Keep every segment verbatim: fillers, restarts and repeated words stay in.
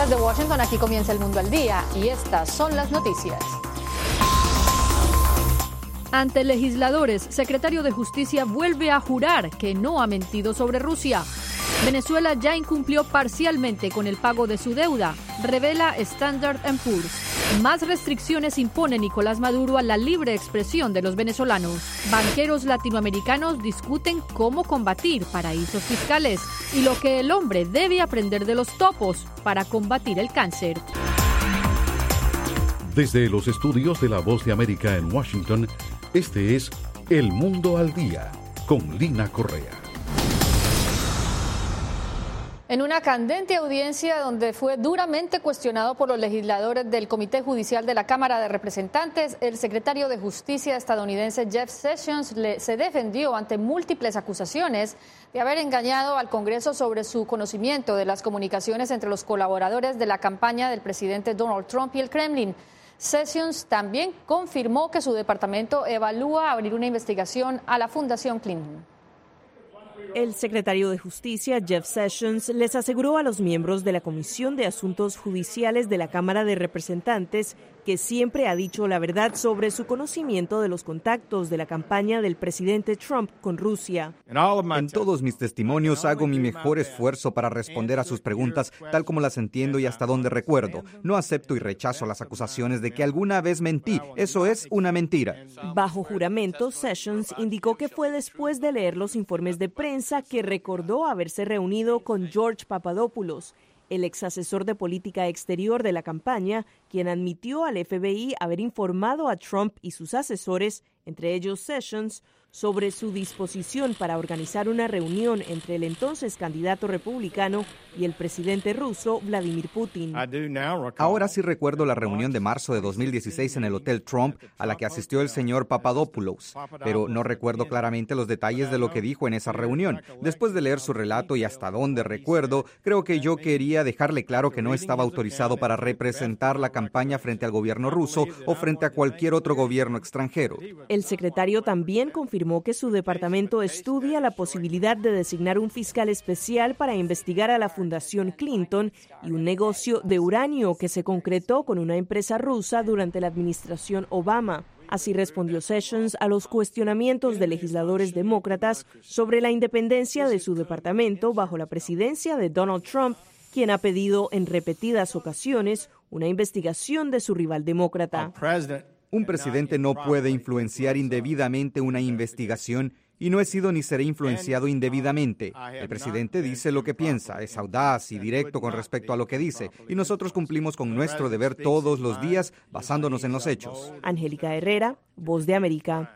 Desde Washington, aquí comienza El Mundo al Día y estas son las noticias. Ante legisladores, secretario de Justicia vuelve a jurar que no ha mentido sobre Rusia. Venezuela ya incumplió parcialmente con el pago de su deuda, revela Standard and Poor's. Más restricciones impone Nicolás Maduro a la libre expresión de los venezolanos. Banqueros latinoamericanos discuten cómo combatir paraísos fiscales y lo que el hombre debe aprender de los topos para combatir el cáncer. Desde los estudios de La Voz de América en Washington, este es El Mundo al Día, con Lina Correa. En una candente audiencia donde fue duramente cuestionado por los legisladores del Comité Judicial de la Cámara de Representantes, el secretario de Justicia estadounidense Jeff Sessions le, se defendió ante múltiples acusaciones de haber engañado al Congreso sobre su conocimiento de las comunicaciones entre los colaboradores de la campaña del presidente Donald Trump y el Kremlin. Sessions también confirmó que su departamento evalúa abrir una investigación a la Fundación Clinton. El secretario de Justicia, Jeff Sessions, les aseguró a los miembros de la Comisión de Asuntos Judiciales de la Cámara de Representantes que siempre ha dicho la verdad sobre su conocimiento de los contactos de la campaña del presidente Trump con Rusia. En todos mis testimonios hago mi mejor esfuerzo para responder a sus preguntas tal como las entiendo y hasta donde recuerdo. No acepto y rechazo las acusaciones de que alguna vez mentí. Eso es una mentira. Bajo juramento, Sessions indicó que fue después de leer los informes de prensa que recordó haberse reunido con George Papadopoulos, el ex asesor de política exterior de la campaña, quien admitió al F B I haber informado a Trump y sus asesores, entre ellos Sessions, sobre su disposición para organizar una reunión entre el entonces candidato republicano y el presidente ruso Vladimir Putin. Ahora sí recuerdo la reunión de marzo de dos mil dieciséis en el Hotel Trump a la que asistió el señor Papadopoulos, pero no recuerdo claramente los detalles de lo que dijo en esa reunión. Después de leer su relato y hasta donde recuerdo, creo que yo quería dejarle claro que no estaba autorizado para representar la campaña frente al gobierno ruso o frente a cualquier otro gobierno extranjero. El secretario también confirmó que su departamento estudia la posibilidad de designar un fiscal especial para investigar a la Fundación Clinton y un negocio de uranio que se concretó con una empresa rusa durante la administración Obama. Así respondió Sessions a los cuestionamientos de legisladores demócratas sobre la independencia de su departamento bajo la presidencia de Donald Trump, quien ha pedido en repetidas ocasiones una investigación de su rival demócrata. Un presidente no puede influenciar indebidamente una investigación y no he sido ni seré influenciado indebidamente. El presidente dice lo que piensa, es audaz y directo con respecto a lo que dice, y nosotros cumplimos con nuestro deber todos los días basándonos en los hechos. Angélica Herrera, Voz de América.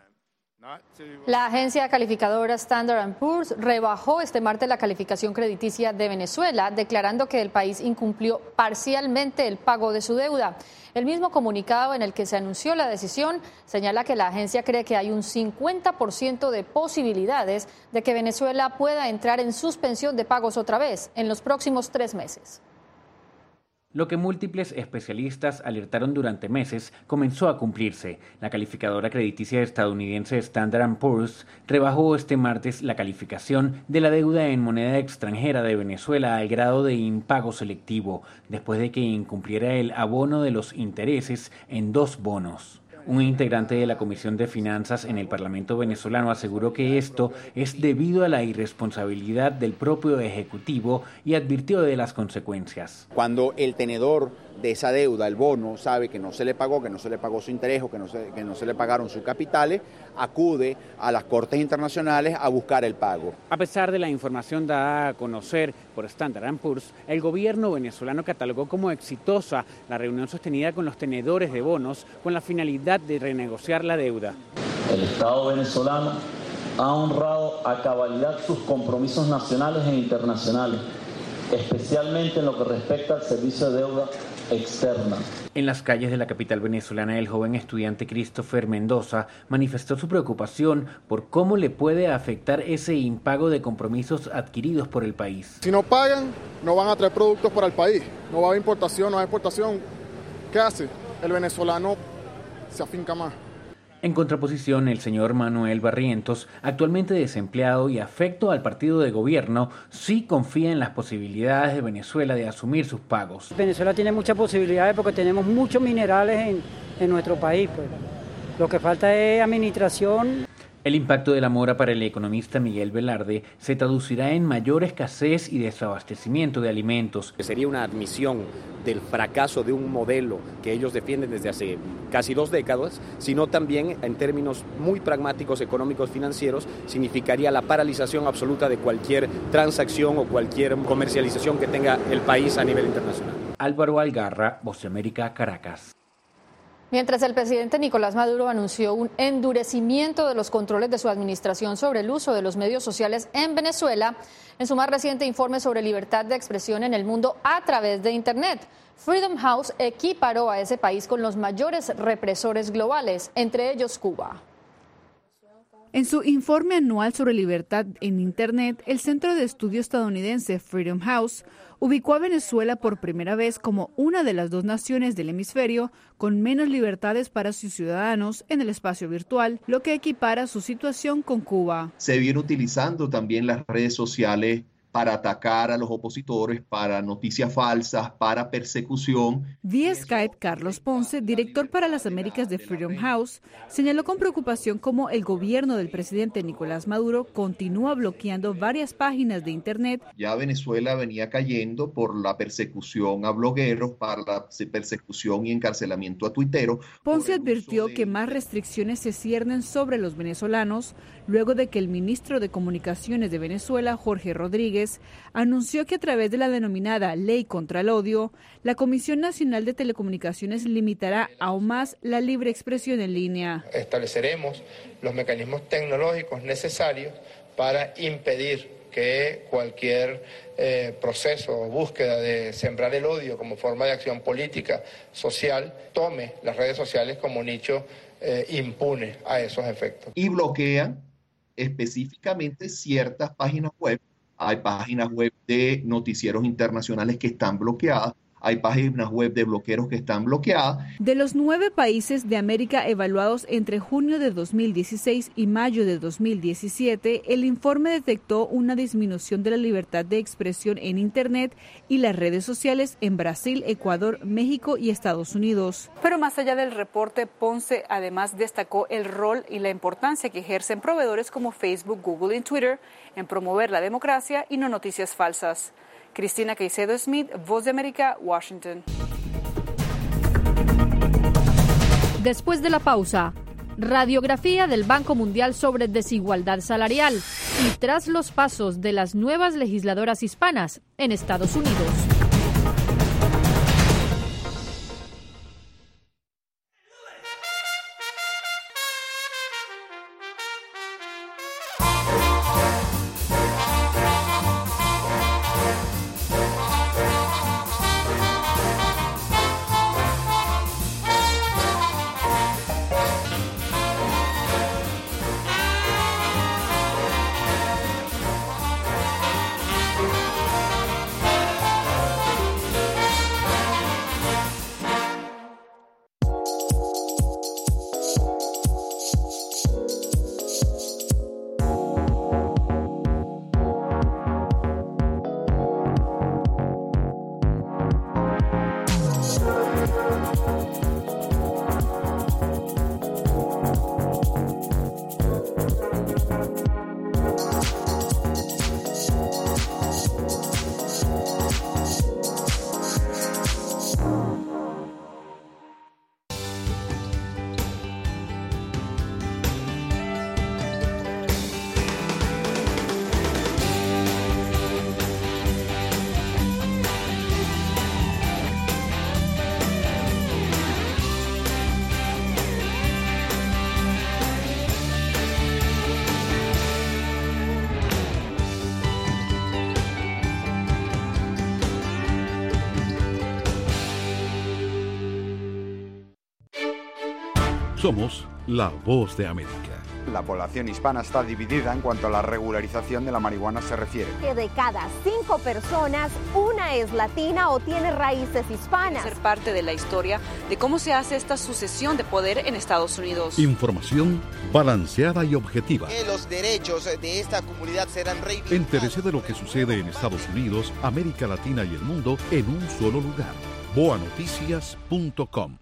La agencia calificadora Standard and Poor's rebajó este martes la calificación crediticia de Venezuela, declarando que el país incumplió parcialmente el pago de su deuda. El mismo comunicado en el que se anunció la decisión señala que la agencia cree que hay un cincuenta por ciento de posibilidades de que Venezuela pueda entrar en suspensión de pagos otra vez en los próximos tres meses. Lo que múltiples especialistas alertaron durante meses comenzó a cumplirse. La calificadora crediticia estadounidense Standard and Poor's rebajó este martes la calificación de la deuda en moneda extranjera de Venezuela al grado de impago selectivo, después de que incumpliera el abono de los intereses en dos bonos. Un integrante de la Comisión de Finanzas en el Parlamento venezolano aseguró que esto es debido a la irresponsabilidad del propio Ejecutivo y advirtió de las consecuencias. Cuando el tenedor de esa deuda, el bono, sabe que no se le pagó, que no se le pagó su interés o que no se, que no se le pagaron sus capitales, acude a las cortes internacionales a buscar el pago. A pesar de la información dada a conocer por Standard and Poor's, el gobierno venezolano catalogó como exitosa la reunión sostenida con los tenedores de bonos con la finalidad de renegociar la deuda. El Estado venezolano ha honrado a cabalidad sus compromisos nacionales e internacionales, especialmente en lo que respecta al servicio de deuda externa. En las calles de la capital venezolana, el joven estudiante Christopher Mendoza manifestó su preocupación por cómo le puede afectar ese impago de compromisos adquiridos por el país. Si no pagan, no van a traer productos para el país, no va a haber importación, no va a haber exportación. ¿Qué hace? El venezolano se afinca más. En contraposición, el señor Manuel Barrientos, actualmente desempleado y afecto al partido de gobierno, sí confía en las posibilidades de Venezuela de asumir sus pagos. Venezuela tiene muchas posibilidades porque tenemos muchos minerales en, en nuestro país, pues. Lo que falta es administración. El impacto de la mora para el economista Miguel Velarde se traducirá en mayor escasez y desabastecimiento de alimentos. Sería una admisión del fracaso de un modelo que ellos defienden desde hace casi dos décadas, sino también en términos muy pragmáticos, económicos, financieros, significaría la paralización absoluta de cualquier transacción o cualquier comercialización que tenga el país a nivel internacional. Álvaro Algarra, Voz de América, Caracas. Mientras el presidente Nicolás Maduro anunció un endurecimiento de los controles de su administración sobre el uso de los medios sociales en Venezuela, en su más reciente informe sobre libertad de expresión en el mundo a través de Internet, Freedom House equiparó a ese país con los mayores represores globales, entre ellos Cuba. En su informe anual sobre libertad en Internet, el Centro de Estudio estadounidense Freedom House ubicó a Venezuela por primera vez como una de las dos naciones del hemisferio con menos libertades para sus ciudadanos en el espacio virtual, lo que equipara su situación con Cuba. Se viene utilizando también las redes sociales para atacar a los opositores, para noticias falsas, para persecución. Vía Skype, Carlos Ponce, director para las Américas de Freedom House, señaló con preocupación cómo el gobierno del presidente Nicolás Maduro continúa bloqueando varias páginas de Internet. Ya Venezuela venía cayendo por la persecución a blogueros, para la persecución y encarcelamiento a tuiteros. Ponce advirtió que más restricciones se ciernen sobre los venezolanos luego de que el ministro de Comunicaciones de Venezuela, Jorge Rodríguez, anunció que a través de la denominada Ley contra el Odio, la Comisión Nacional de Telecomunicaciones limitará aún más la libre expresión en línea. Estableceremos los mecanismos tecnológicos necesarios para impedir que cualquier eh, proceso o búsqueda de sembrar el odio como forma de acción política, social, tome las redes sociales como nicho eh, impune a esos efectos. Y bloquean específicamente ciertas páginas web. Hay páginas web de noticieros internacionales que están bloqueadas. Hay páginas web de bloqueros que están bloqueadas. De los nueve países de América evaluados entre junio de dos mil dieciséis y mayo de dos mil diecisiete, el informe detectó una disminución de la libertad de expresión en Internet y las redes sociales en Brasil, Ecuador, México y Estados Unidos. Pero más allá del reporte, Ponce además destacó el rol y la importancia que ejercen proveedores como Facebook, Google y Twitter en promover la democracia y no noticias falsas. Cristina Caicedo Smith, Voz de América, Washington. Después de la pausa, radiografía del Banco Mundial sobre desigualdad salarial y tras los pasos de las nuevas legisladoras hispanas en Estados Unidos. Somos la Voz de América. La población hispana está dividida en cuanto a la regularización de la marihuana se refiere. Que de cada cinco personas, una es latina o tiene raíces hispanas. Ser parte de la historia de cómo se hace esta sucesión de poder en Estados Unidos. Información balanceada y objetiva. Que los derechos de esta comunidad serán reivindicados. Entérese de lo que sucede en Estados Unidos, América Latina y el mundo en un solo lugar. boa noticias punto com.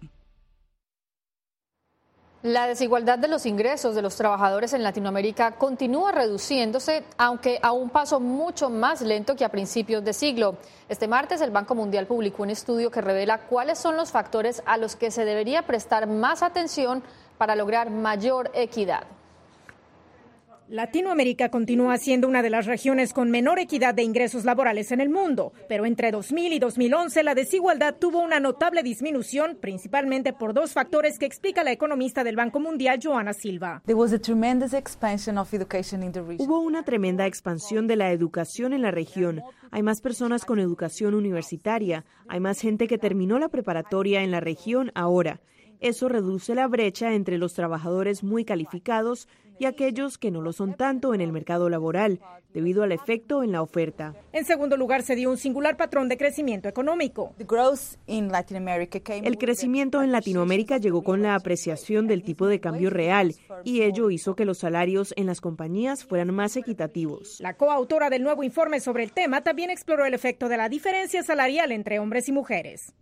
La desigualdad de los ingresos de los trabajadores en Latinoamérica continúa reduciéndose, aunque a un paso mucho más lento que a principios de siglo. Este martes el Banco Mundial publicó un estudio que revela cuáles son los factores a los que se debería prestar más atención para lograr mayor equidad. Latinoamérica continúa siendo una de las regiones con menor equidad de ingresos laborales en el mundo, pero entre dos mil y dos mil once la desigualdad tuvo una notable disminución, principalmente por dos factores que explica la economista del Banco Mundial, Joana Silva. Hubo una tremenda expansión de la educación en la región. Hay más personas con educación universitaria, hay más gente que terminó la preparatoria en la región ahora. Eso reduce la brecha entre los trabajadores muy calificados y aquellos que no lo son tanto en el mercado laboral, debido al efecto en la oferta. En segundo lugar, se dio un singular patrón de crecimiento económico. El crecimiento en Latinoamérica llegó con la apreciación del tipo de cambio real, y ello hizo que los salarios en las compañías fueran más equitativos. La coautora del nuevo informe sobre el tema también exploró el efecto de la diferencia salarial entre hombres y mujeres.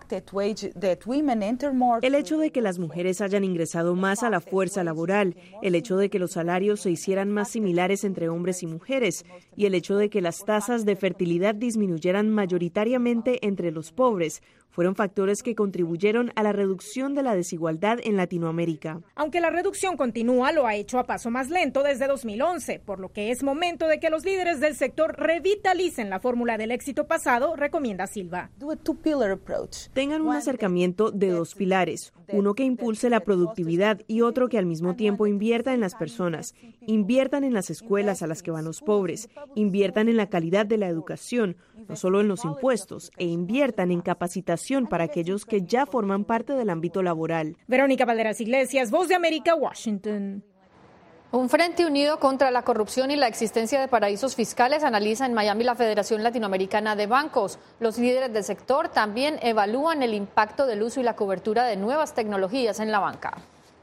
El hecho de que las mujeres hayan ingresado más a la fuerza laboral, el hecho de que los salarios se hicieran más similares entre hombres y mujeres, y el hecho de que las tasas de fertilidad disminuyeran mayoritariamente entre los pobres, fueron factores que contribuyeron a la reducción de la desigualdad en Latinoamérica. Aunque la reducción continúa, lo ha hecho a paso más lento desde dos mil once, por lo que es momento de que los líderes del sector revitalicen la fórmula del éxito pasado, recomienda Silva. Tengan un acercamiento de dos pilares, uno que impulse la productividad y otro que al mismo tiempo invierta en las personas. Inviertan en las escuelas a las que van los pobres, inviertan en la calidad de la educación, no solo en los impuestos, e inviertan en capacitación para aquellos que ya forman parte del ámbito laboral. Verónica Valderas Iglesias, Voz de América, Washington. Un frente unido contra la corrupción y la existencia de paraísos fiscales analiza en Miami la Federación Latinoamericana de Bancos. Los líderes del sector también evalúan el impacto del uso y la cobertura de nuevas tecnologías en la banca.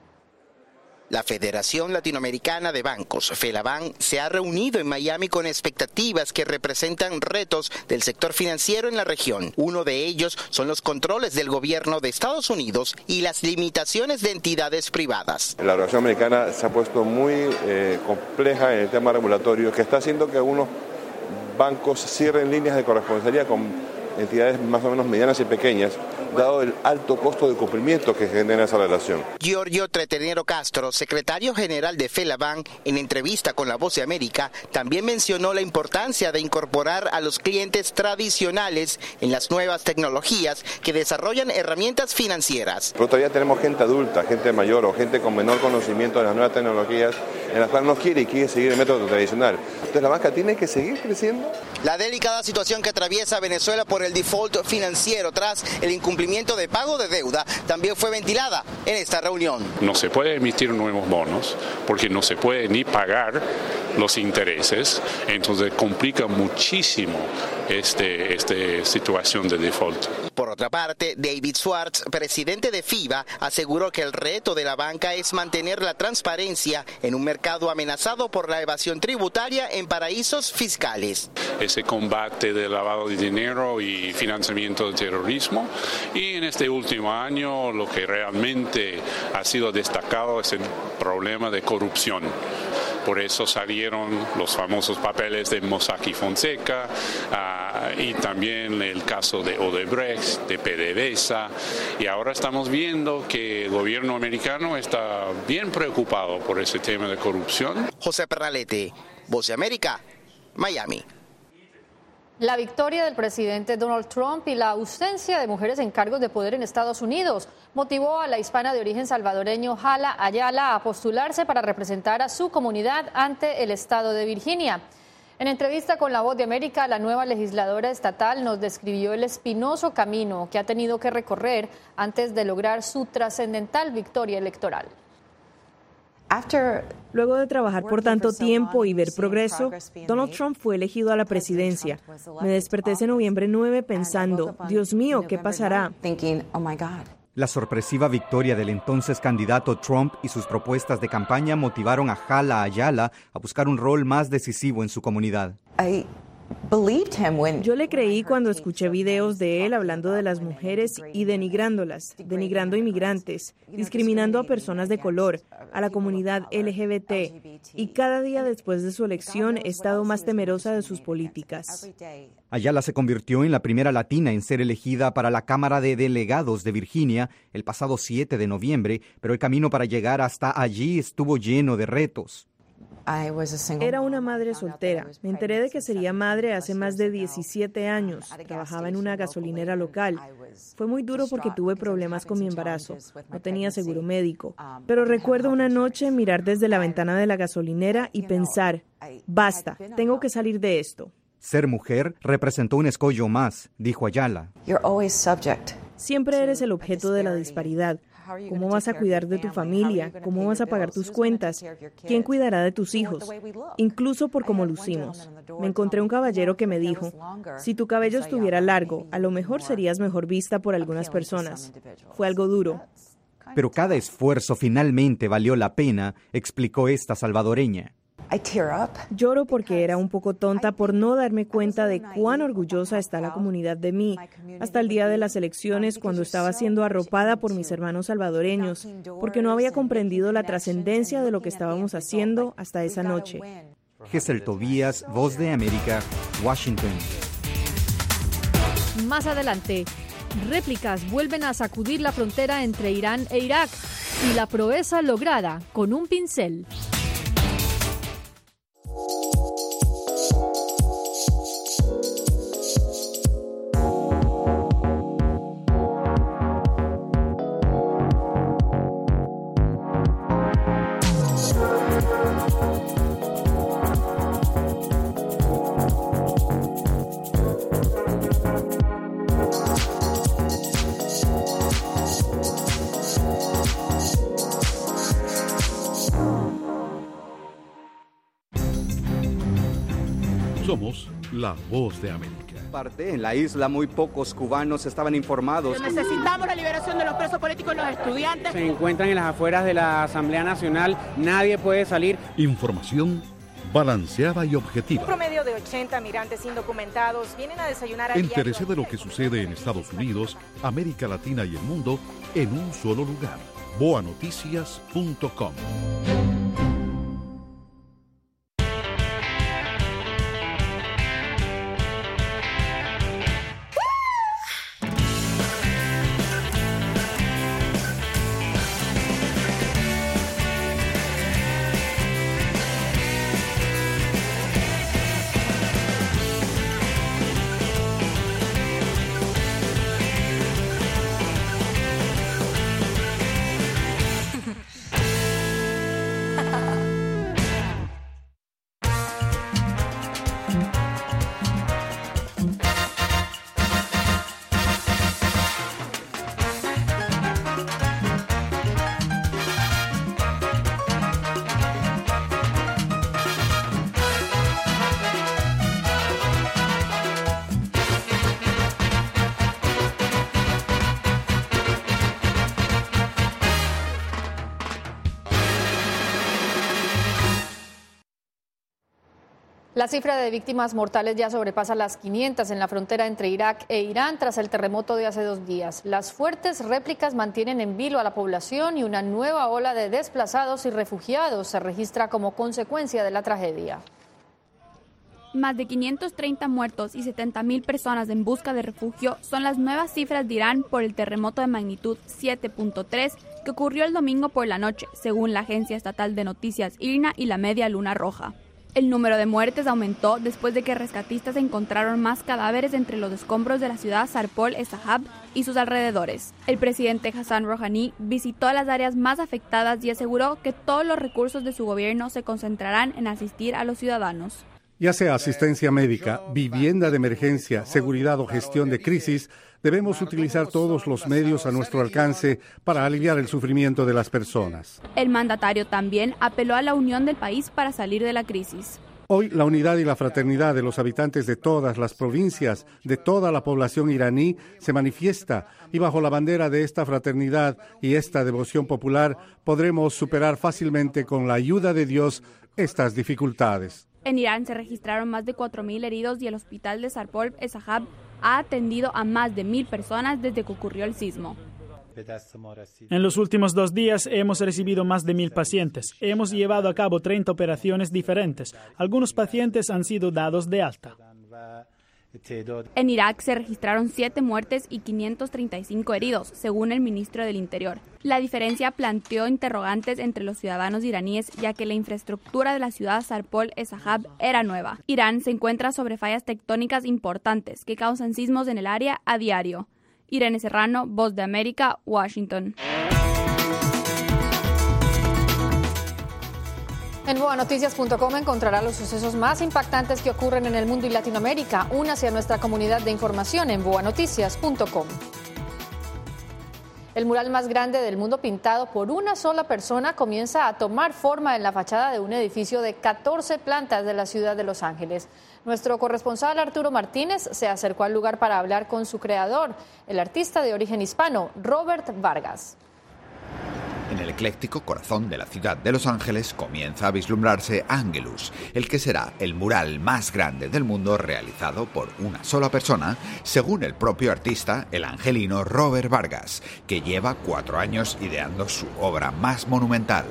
La Federación Latinoamericana de Bancos, FELABAN, se ha reunido en Miami con expectativas que representan retos del sector financiero en la región. Uno de ellos son los controles del gobierno de Estados Unidos y las limitaciones de entidades privadas. La regulación americana se ha puesto muy eh, compleja en el tema regulatorio, que está haciendo que algunos bancos cierren líneas de corresponsabilidad con entidades más o menos medianas y pequeñas, dado el alto costo de cumplimiento que genera esa relación. Giorgio Tretenero Castro, secretario general de FELABAN, en entrevista con La Voz de América, también mencionó la importancia de incorporar a los clientes tradicionales en las nuevas tecnologías que desarrollan herramientas financieras. Pero todavía tenemos gente adulta, gente mayor o gente con menor conocimiento de las nuevas tecnologías, en las cuales no quiere y quiere seguir el método tradicional. Entonces la banca tiene que seguir creciendo. La delicada situación que atraviesa Venezuela por el default financiero tras el incumplimiento de pago de deuda también fue ventilada en esta reunión. No se puede emitir nuevos bonos porque no se puede ni pagar los intereses, entonces complica muchísimo este, esta situación de default. Por otra parte, David Schwartz, presidente de FIBA, aseguró que el reto de la banca es mantener la transparencia en un mercado amenazado por la evasión tributaria en paraísos fiscales. Ese combate de lavado de dinero y financiamiento del terrorismo, y en este último año lo que realmente ha sido destacado es el problema de corrupción. Por eso salieron los famosos papeles de Mossack y Fonseca uh, y también el caso de Odebrecht, de PDVSA, y ahora estamos viendo que el gobierno americano está bien preocupado por ese tema de corrupción. José Pernalete, Voz de América, Miami. La victoria del presidente Donald Trump y la ausencia de mujeres en cargos de poder en Estados Unidos motivó a la hispana de origen salvadoreño Hala Ayala a postularse para representar a su comunidad ante el estado de Virginia. En entrevista con La Voz de América, la nueva legisladora estatal nos describió el espinoso camino que ha tenido que recorrer antes de lograr su trascendental victoria electoral. Luego de trabajar por tanto tiempo y ver progreso, Donald Trump fue elegido a la presidencia. Me desperté ese noviembre nueve pensando, Dios mío, ¿qué pasará? La sorpresiva victoria del entonces candidato Trump y sus propuestas de campaña motivaron a Hala Ayala a buscar un rol más decisivo en su comunidad. Yo le creí cuando escuché videos de él hablando de las mujeres y denigrándolas, denigrando inmigrantes, discriminando a personas de color, a la comunidad L G B T, y cada día después de su elección he estado más temerosa de sus políticas. Ayala se convirtió en la primera latina en ser elegida para la Cámara de Delegados de Virginia el pasado siete de noviembre, pero el camino para llegar hasta allí estuvo lleno de retos. Era una madre soltera. Me enteré de que sería madre hace más de diecisiete años. Trabajaba en una gasolinera local. Fue muy duro porque tuve problemas con mi embarazo. No tenía seguro médico. Pero recuerdo una noche mirar desde la ventana de la gasolinera y pensar, basta, tengo que salir de esto. Ser mujer representó un escollo más, dijo Ayala. Siempre eres el objeto de la disparidad. ¿Cómo vas a cuidar de tu familia? ¿Cómo vas a pagar tus cuentas? ¿Quién cuidará de tus hijos? Incluso por cómo lucimos. Me encontré un caballero que me dijo, si tu cabello estuviera largo, a lo mejor serías mejor vista por algunas personas. Fue algo duro. Pero cada esfuerzo finalmente valió la pena, explicó esta salvadoreña. Lloro porque era un poco tonta por no darme cuenta de cuán orgullosa está la comunidad de mí, hasta el día de las elecciones cuando estaba siendo arropada por mis hermanos salvadoreños, porque no había comprendido la trascendencia de lo que estábamos haciendo hasta esa noche. Gesell Tobías, Voz de América, Washington. Más adelante, réplicas vuelven a sacudir la frontera entre Irán e Irak y la proeza lograda con un pincel. Somos la Voz de América. En la isla muy pocos cubanos estaban informados. Necesitamos la liberación de los presos políticos y los estudiantes. Se encuentran en las afueras de la Asamblea Nacional, nadie puede salir. Información balanceada y objetiva. Un promedio de ochenta migrantes indocumentados vienen a desayunar a Entérese de lo que sucede en Estados Unidos, América Latina y el mundo en un solo lugar. boa noticias punto com. La cifra de víctimas mortales ya sobrepasa las quinientas en la frontera entre Irak e Irán tras el terremoto de hace dos días. Las fuertes réplicas mantienen en vilo a la población y una nueva ola de desplazados y refugiados se registra como consecuencia de la tragedia. Más de quinientos treinta muertos y setenta mil personas en busca de refugio son las nuevas cifras de Irán por el terremoto de magnitud siete punto tres que ocurrió el domingo por la noche, según la agencia estatal de noticias I R N A y la Media Luna Roja. El número de muertes aumentó después de que rescatistas encontraron más cadáveres entre los escombros de la ciudad Sarpol-e-Zahab y sus alrededores. El presidente Hassan Rouhani visitó las áreas más afectadas y aseguró que todos los recursos de su gobierno se concentrarán en asistir a los ciudadanos. Ya sea asistencia médica, vivienda de emergencia, seguridad o gestión de crisis, debemos utilizar todos los medios a nuestro alcance para aliviar el sufrimiento de las personas. El mandatario también apeló a la unión del país para salir de la crisis. Hoy la unidad y la fraternidad de los habitantes de todas las provincias, de toda la población iraní, se manifiesta y bajo la bandera de esta fraternidad y esta devoción popular podremos superar fácilmente con la ayuda de Dios estas dificultades. En Irán se registraron más de cuatro mil heridos y el hospital de Sarpol-e-Zahab ha atendido a más de mil personas desde que ocurrió el sismo. En los últimos dos días hemos recibido más de mil pacientes. Hemos llevado a cabo treinta operaciones diferentes. Algunos pacientes han sido dados de alta. En Irak se registraron siete muertes y quinientos treinta y cinco heridos, según el ministro del Interior. La diferencia planteó interrogantes entre los ciudadanos iraníes, ya que la infraestructura de la ciudad Sarpol-e-Zahab era nueva. Irán se encuentra sobre fallas tectónicas importantes que causan sismos en el área a diario. Irene Serrano, Voz de América, Washington. En boa noticias punto com encontrará los sucesos más impactantes que ocurren en el mundo y Latinoamérica. Únase a nuestra comunidad de información en boa noticias punto com. El mural más grande del mundo pintado por una sola persona comienza a tomar forma en la fachada de un edificio de catorce plantas de la ciudad de Los Ángeles. Nuestro corresponsal Arturo Martínez se acercó al lugar para hablar con su creador, el artista de origen hispano, Robert Vargas. En el ecléctico corazón de la ciudad de Los Ángeles comienza a vislumbrarse Angelus, el que será el mural más grande del mundo realizado por una sola persona, según el propio artista, el angelino Robert Vargas, que lleva cuatro años ideando su obra más monumental.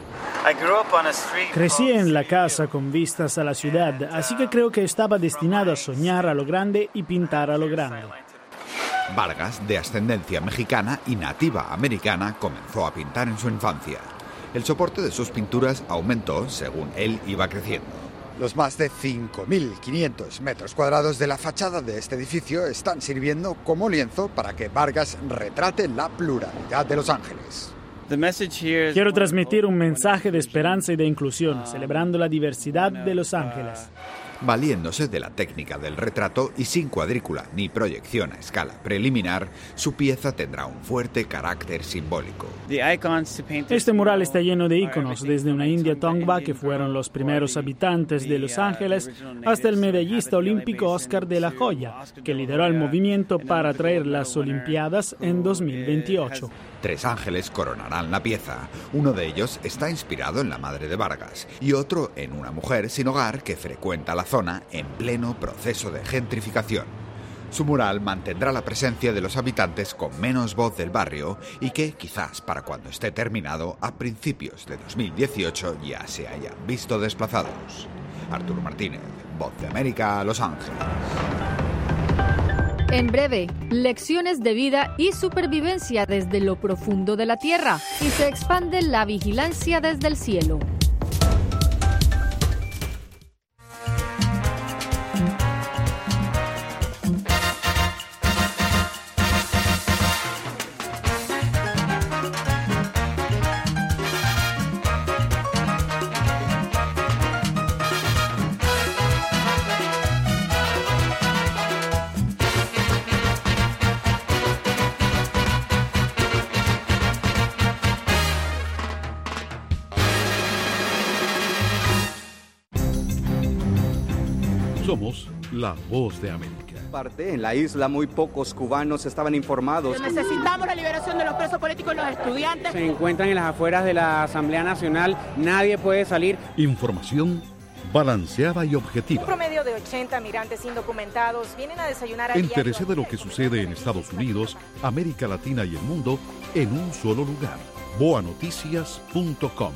Crecí en la casa con vistas a la ciudad, así que creo que estaba destinado a soñar a lo grande y pintar a lo grande. Vargas, de ascendencia mexicana y nativa americana, comenzó a pintar en su infancia. El soporte de sus pinturas aumentó según él iba creciendo. Los más de cinco mil quinientos metros cuadrados de la fachada de este edificio están sirviendo como lienzo para que Vargas retrate la pluralidad de Los Ángeles. Quiero transmitir un mensaje de esperanza y de inclusión, celebrando la diversidad de Los Ángeles. Valiéndose de la técnica del retrato y sin cuadrícula ni proyección a escala preliminar, su pieza tendrá un fuerte carácter simbólico. Este mural está lleno de íconos, desde una india Tongva, que fueron los primeros habitantes de Los Ángeles, hasta el medallista olímpico Oscar de la Hoya, que lideró el movimiento para traer las Olimpiadas en dos mil veintiocho. Tres ángeles coronarán la pieza. Uno de ellos está inspirado en la madre de Vargas y otro en una mujer sin hogar que frecuenta la zona en pleno proceso de gentrificación. Su mural mantendrá la presencia de los habitantes con menos voz del barrio y que, quizás para cuando esté terminado, a principios de dos mil dieciocho ya se hayan visto desplazados. Arturo Martínez, Voz de América, Los Ángeles. En breve, lecciones de vida y supervivencia desde lo profundo de la tierra, y se expande la vigilancia desde el cielo. Somos la Voz de América. Parte en la isla muy pocos cubanos estaban informados. Necesitamos la liberación de los presos políticos y los estudiantes. Se encuentran en las afueras de la Asamblea Nacional, nadie puede salir. Información balanceada y objetiva. Un promedio de ochenta migrantes indocumentados vienen a desayunar a Entérese de lo que sucede en Estados Unidos, América Latina y el mundo en un solo lugar. boa noticias punto com.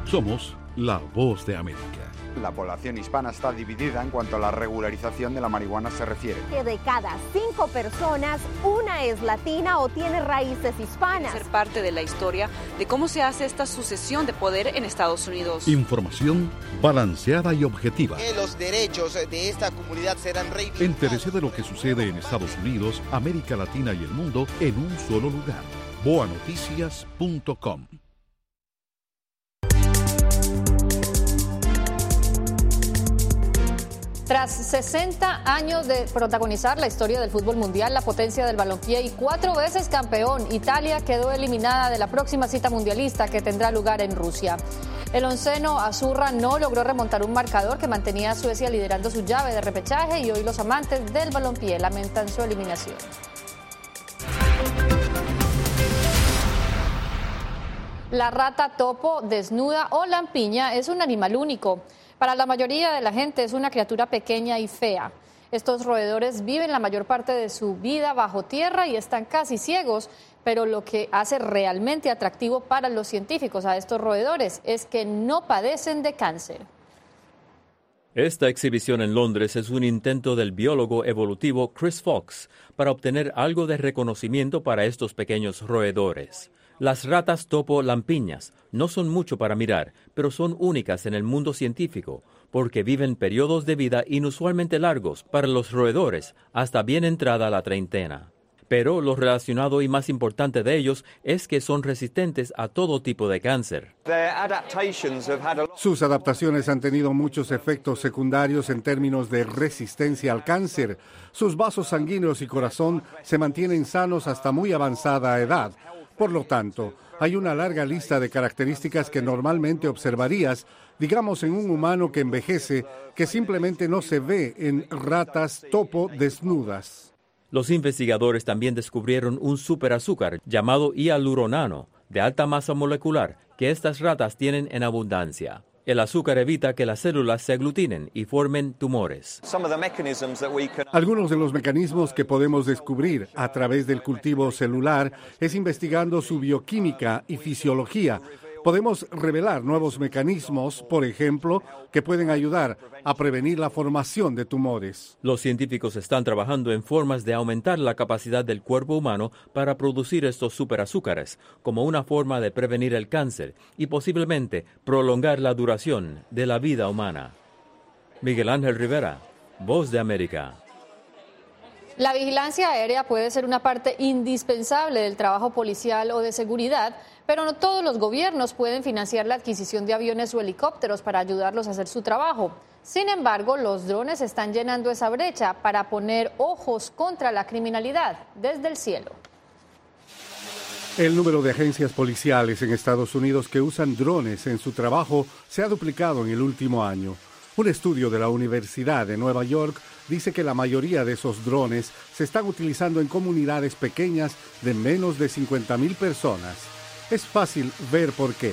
Somos la voz de América. La población hispana está dividida en cuanto a la regularización de la marihuana se refiere. Que de cada cinco personas, una es latina o tiene raíces hispanas. Ser parte de la historia de cómo se hace esta sucesión de poder en Estados Unidos. Información balanceada y objetiva. Que los derechos de esta comunidad serán reivindicados. Entérese de lo que sucede en Estados Unidos, América Latina y el mundo en un solo lugar. boa noticias punto com. Tras sesenta años de protagonizar la historia del fútbol mundial, la potencia del balompié y cuatro veces campeón, Italia quedó eliminada de la próxima cita mundialista que tendrá lugar en Rusia. El onceno azurra no logró remontar un marcador que mantenía a Suecia liderando su llave de repechaje y hoy los amantes del balompié lamentan su eliminación. La rata topo desnuda o lampiña es un animal único. Para la mayoría de la gente es una criatura pequeña y fea. Estos roedores viven la mayor parte de su vida bajo tierra y están casi ciegos, pero lo que hace realmente atractivo para los científicos a estos roedores es que no padecen de cáncer. Esta exhibición en Londres es un intento del biólogo evolutivo Chris Fox para obtener algo de reconocimiento para estos pequeños roedores. Las ratas topo lampiñas no son mucho para mirar, pero son únicas en el mundo científico, porque viven periodos de vida inusualmente largos para los roedores, hasta bien entrada la treintena. Pero lo relacionado y más importante de ellos es que son resistentes a todo tipo de cáncer. Sus adaptaciones han tenido muchos efectos secundarios en términos de resistencia al cáncer. Sus vasos sanguíneos y corazón se mantienen sanos hasta muy avanzada edad. Por lo tanto, hay una larga lista de características que normalmente observarías, digamos en un humano que envejece, que simplemente no se ve en ratas topo desnudas. Los investigadores también descubrieron un superazúcar llamado hialuronano, de alta masa molecular, que estas ratas tienen en abundancia. El azúcar evita que las células se aglutinen y formen tumores. Algunos de los mecanismos que podemos descubrir a través del cultivo celular es investigando su bioquímica y fisiología. Podemos revelar nuevos mecanismos, por ejemplo, que pueden ayudar a prevenir la formación de tumores. Los científicos están trabajando en formas de aumentar la capacidad del cuerpo humano para producir estos superazúcares, como una forma de prevenir el cáncer y posiblemente prolongar la duración de la vida humana. Miguel Ángel Rivera, Voz de América. La vigilancia aérea puede ser una parte indispensable del trabajo policial o de seguridad, pero no todos los gobiernos pueden financiar la adquisición de aviones o helicópteros para ayudarlos a hacer su trabajo. Sin embargo, los drones están llenando esa brecha para poner ojos contra la criminalidad desde el cielo. El número de agencias policiales en Estados Unidos que usan drones en su trabajo se ha duplicado en el último año. Un estudio de la Universidad de Nueva York dice que la mayoría de esos drones se están utilizando en comunidades pequeñas de menos de cincuenta mil personas. Es fácil ver por qué.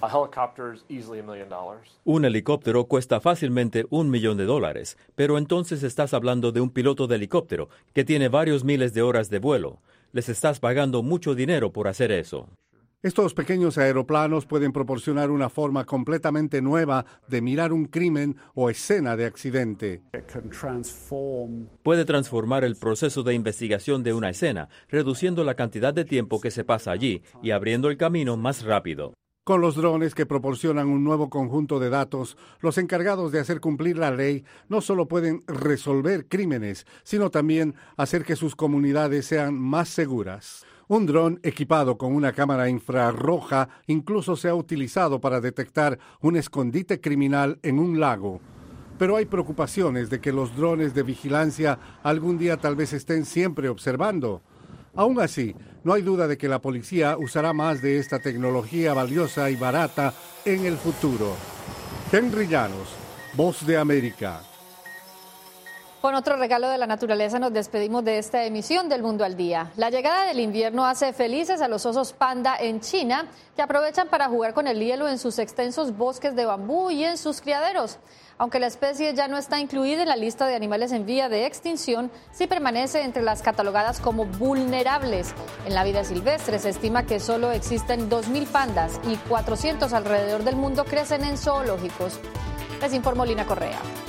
Un helicóptero cuesta fácilmente un millón de dólares, pero entonces estás hablando de un piloto de helicóptero que tiene varios miles de horas de vuelo. Les estás pagando mucho dinero por hacer eso. Estos pequeños aeroplanos pueden proporcionar una forma completamente nueva de mirar un crimen o escena de accidente. Puede transformar el proceso de investigación de una escena, reduciendo la cantidad de tiempo que se pasa allí y abriendo el camino más rápido. Con los drones que proporcionan un nuevo conjunto de datos, los encargados de hacer cumplir la ley no solo pueden resolver crímenes, sino también hacer que sus comunidades sean más seguras. Un dron equipado con una cámara infrarroja incluso se ha utilizado para detectar un escondite criminal en un lago. Pero hay preocupaciones de que los drones de vigilancia algún día tal vez estén siempre observando. Aún así, no hay duda de que la policía usará más de esta tecnología valiosa y barata en el futuro. Henry Llanos, Voz de América. Con otro regalo de la naturaleza nos despedimos de esta emisión del Mundo al Día. La llegada del invierno hace felices a los osos panda en China, que aprovechan para jugar con el hielo en sus extensos bosques de bambú y en sus criaderos. Aunque la especie ya no está incluida en la lista de animales en vía de extinción, sí permanece entre las catalogadas como vulnerables. En la vida silvestre se estima que solo existen dos mil pandas y cuatrocientos alrededor del mundo crecen en zoológicos. Les informó Lina Correa.